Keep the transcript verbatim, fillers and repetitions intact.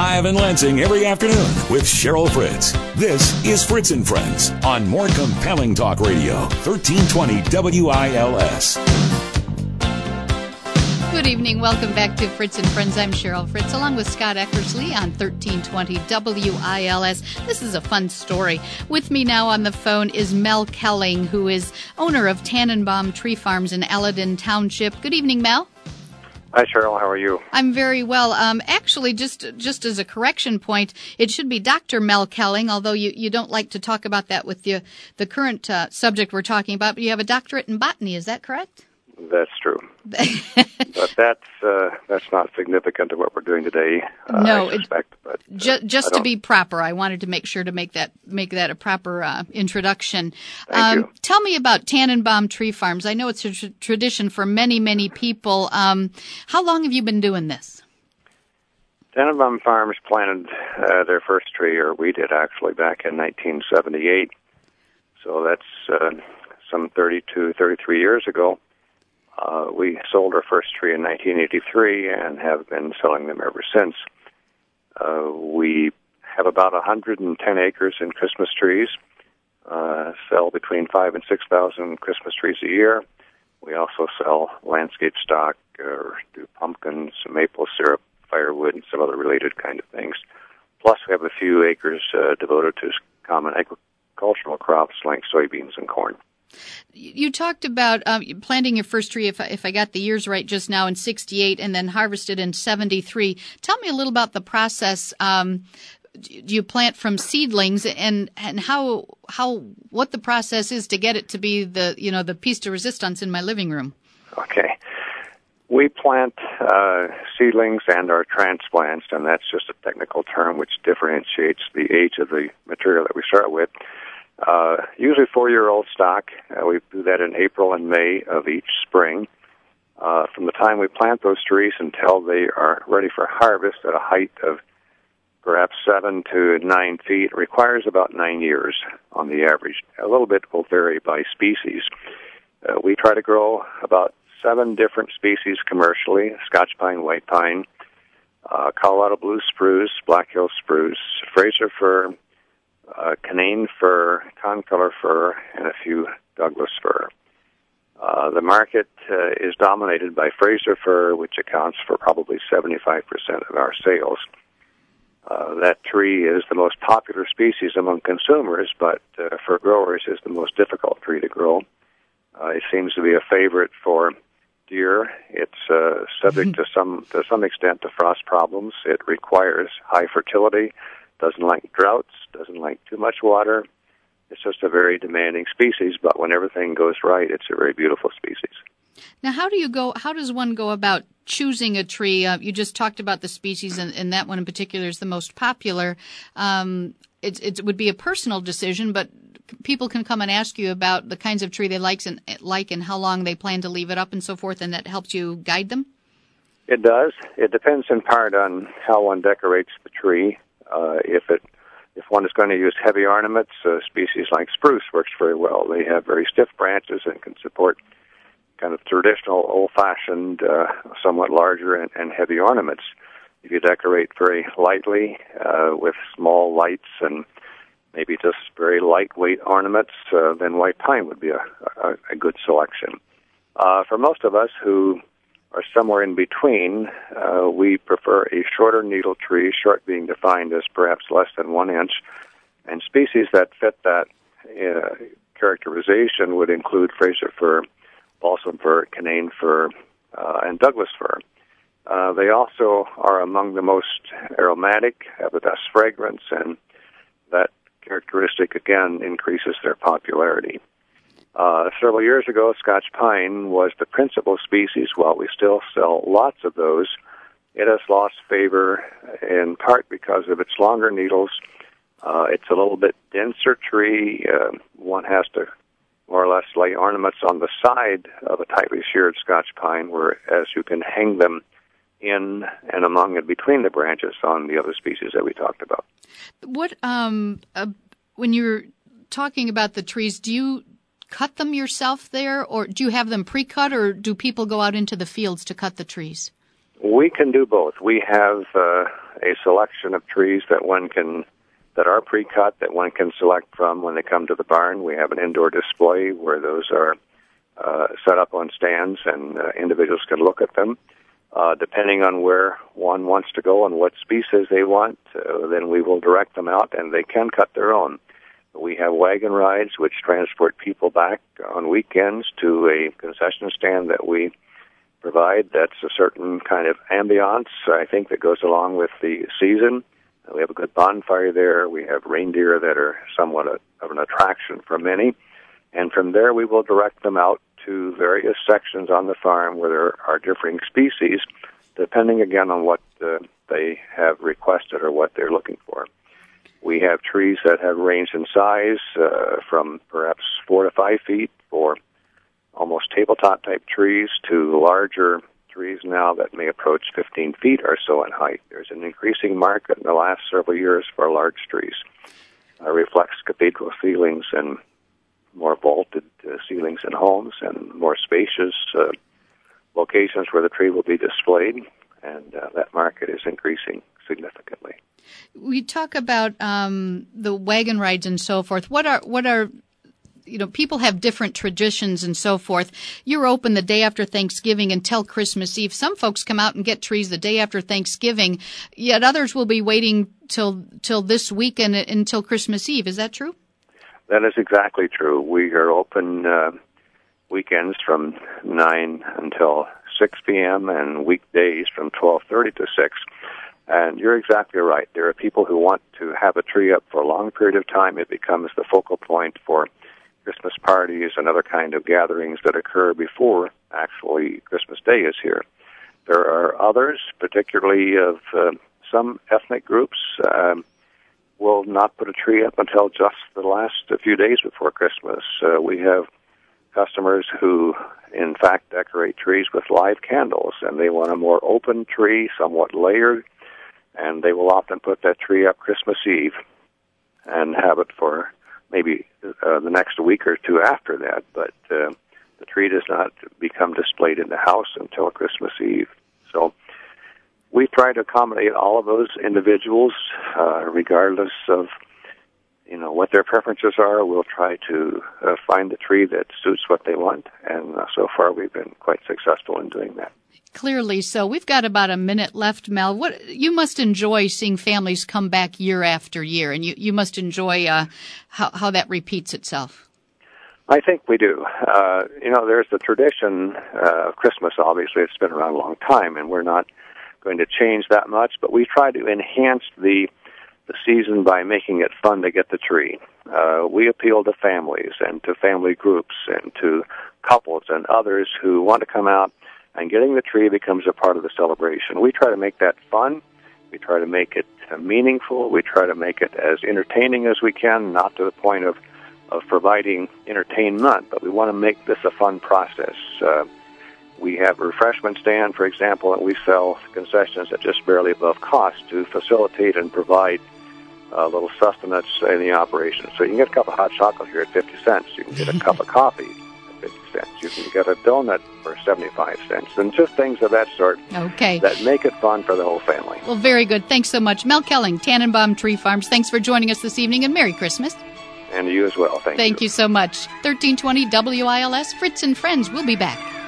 Live in Lansing every afternoon with Cheryl Fritz. This is Fritz and Friends on more compelling talk radio, thirteen twenty W I L S. Good evening. Welcome back to Fritz and Friends. I'm Cheryl Fritz, along with Scott Eckersley on thirteen twenty W I L S. This is a fun story. With me now on the phone is Mel Kelling, who is owner of Tannenbaum Tree Farms in Alladin Township. Good evening, Mel. Hi, Cheryl. How are you? I'm very well. Um, actually, just just as a correction point, it should be Doctor Mel Kelling, although you, you don't like to talk about that with the, the current uh, subject we're talking about. But you have a doctorate in botany. Is that correct? That's true. But that's uh, that's not significant to what we're doing today. Uh, no, I suspect, but, uh, just, just to be proper, I wanted to make sure to make that make that a proper uh, introduction. Thank um, you. Tell me about Tannenbaum Tree Farms. I know it's a tr- tradition for many, many people. Um, how long have you been doing this? Tannenbaum Farms planted uh, their first tree, or we did actually, back in nineteen seventy-eight. So that's uh, some thirty-two, thirty-three years ago. Uh, we sold our first tree in nineteen eighty-three and have been selling them ever since. Uh, we have about one hundred ten acres in Christmas trees, uh, sell between five and six thousand Christmas trees a year. We also sell landscape stock, or do pumpkins, maple syrup, firewood, and some other related kind of things. Plus, we have a few acres uh, devoted to common agricultural crops like soybeans and corn. You talked about um, planting your first tree, if I, if I got the years right just now, in sixty-eight, and then harvested in seventy-three. Tell me a little about the process. Um, do you plant from seedlings, and, and how how what the process is to get it to be the you know the piece de resistance in my living room? Okay, we plant uh, seedlings and our transplants, and that's just a technical term which differentiates the age of the material that we start with. Uh, usually four-year-old stock. Uh, we do that in April and May of each spring. Uh, from the time we plant those trees until they are ready for harvest at a height of perhaps seven to nine feet, it requires about nine years on the average. A little bit will vary by species. Uh, we try to grow about seven different species commercially: Scotch pine, white pine, uh, Colorado blue spruce, Black Hill spruce, Fraser fir, Uh, Canaan fir, concolor fir, and a few Douglas fir. Uh, the market uh, is dominated by Fraser fir, which accounts for probably seventy-five percent of our sales. Uh, that tree is the most popular species among consumers, but uh, for growers is the most difficult tree to grow. Uh, it seems to be a favorite for deer. It's uh, subject to some to some extent to frost problems. It requires high fertility, doesn't like droughts, doesn't like too much water. It's just a very demanding species, but when everything goes right, it's a very beautiful species. Now, how do you go? How does one go about choosing a tree? Uh, you just talked about the species, and, and that one in particular is the most popular. Um, it, it would be a personal decision, but people can come and ask you about the kinds of tree they like and, like and how long they plan to leave it up and so forth, and that helps you guide them? It does. It depends in part on how one decorates the tree. Uh, if it, if one is going to use heavy ornaments, a species like spruce works very well. They have very stiff branches and can support kind of traditional, old-fashioned, uh, somewhat larger and, and heavy ornaments. If you decorate very lightly uh, with small lights and maybe just very lightweight ornaments, uh, then white pine would be a, a, a good selection. Uh, for most of us who are somewhere in between, uh, we prefer a shorter needle tree, short being defined as perhaps less than one inch, and species that fit that uh, characterization would include Fraser fir, balsam fir, Canaan fir, uh, and Douglas fir. Uh, they also are among the most aromatic, have the best fragrance, and that characteristic, again, increases their popularity. Uh, several years ago, Scotch pine was the principal species. While we still sell lots of those, it has lost favor in part because of its longer needles. Uh, it's a little bit denser tree. Uh, one has to more or less lay ornaments on the side of a tightly sheared Scotch pine, whereas you can hang them in and among and between the branches on the other species that we talked about. What, um, uh, when you're talking about the trees, do you cut them yourself there, or do you have them pre-cut, or do people go out into the fields to cut the trees? We can do both. We have uh, a selection of trees that one can, that are pre-cut, that one can select from when they come to the barn. We have an indoor display where those are uh, set up on stands, and uh, individuals can look at them. Uh, depending on where one wants to go and what species they want, uh, then we will direct them out, and they can cut their own. We have wagon rides which transport people back on weekends to a concession stand that we provide. That's a certain kind of ambiance, I think, that goes along with the season. We have a good bonfire there. We have reindeer that are somewhat a, of an attraction for many. And from there, we will direct them out to various sections on the farm where there are differing species, depending again on what uh, they have requested or what they're looking for. We have trees that have ranged in size uh, from perhaps four to five feet for almost tabletop type trees to larger trees now that may approach fifteen feet or so in height. There's an increasing market in the last several years for large trees. Uh, reflects cathedral ceilings and more vaulted uh, ceilings in homes and more spacious uh, locations where the tree will be displayed, and uh, that market is increasing significantly. We talk about um, the wagon rides and so forth. What are what are you know, people have different traditions and so forth. You're open the day after Thanksgiving until Christmas Eve. Some folks come out and get trees the day after Thanksgiving, yet others will be waiting till till this weekend until Christmas Eve. Is that true? That is exactly true. We are open uh, weekends from nine until six p.m. and weekdays from twelve thirty to six. And you're exactly right. There are people who want to have a tree up for a long period of time. It becomes the focal point for Christmas parties and other kind of gatherings that occur before actually Christmas Day is here. There are others, particularly of uh, some ethnic groups, um, will not put a tree up until just the last few days before Christmas. Uh, we have customers who, in fact, decorate trees with live candles, and they want a more open tree, somewhat layered, and they will often put that tree up Christmas Eve and have it for maybe uh, the next week or two after that, but uh, the tree does not become displayed in the house until Christmas Eve. So we try to accommodate all of those individuals, uh, regardless of, you know, what their preferences are. We'll try to uh, find the tree that suits what they want, and uh, so far we've been quite successful in doing that. Clearly so. We've got about a minute left, Mel. What you must enjoy seeing families come back year after year, and you, you must enjoy uh, how, how that repeats itself. I think we do. Uh, you know, there's the tradition uh, of Christmas, obviously. It's been around a long time, and we're not going to change that much, but we try to enhance the the season by making it fun to get the tree. Uh, we appeal to families and to family groups and to couples and others who want to come out, and getting the tree becomes a part of the celebration. We try to make that fun. We try to make it uh, meaningful. We try to make it as entertaining as we can, not to the point of, of providing entertainment, but we want to make this a fun process. Uh, we have a refreshment stand, for example, and we sell concessions at just barely above cost to facilitate and provide a little sustenance in the operation. So you can get a cup of hot chocolate here at fifty cents. You can get a cup of coffee at fifty cents. You can get a donut for seventy-five cents. And just things of that sort okay. that make it fun for the whole family. Well, very good. Thanks so much. Mel Kelling, Tannenbaum Tree Farms. Thanks for joining us this evening, and Merry Christmas. And you as well. Thank, Thank you. you so much. thirteen twenty W I L S, Fritz and Friends. We'll be back.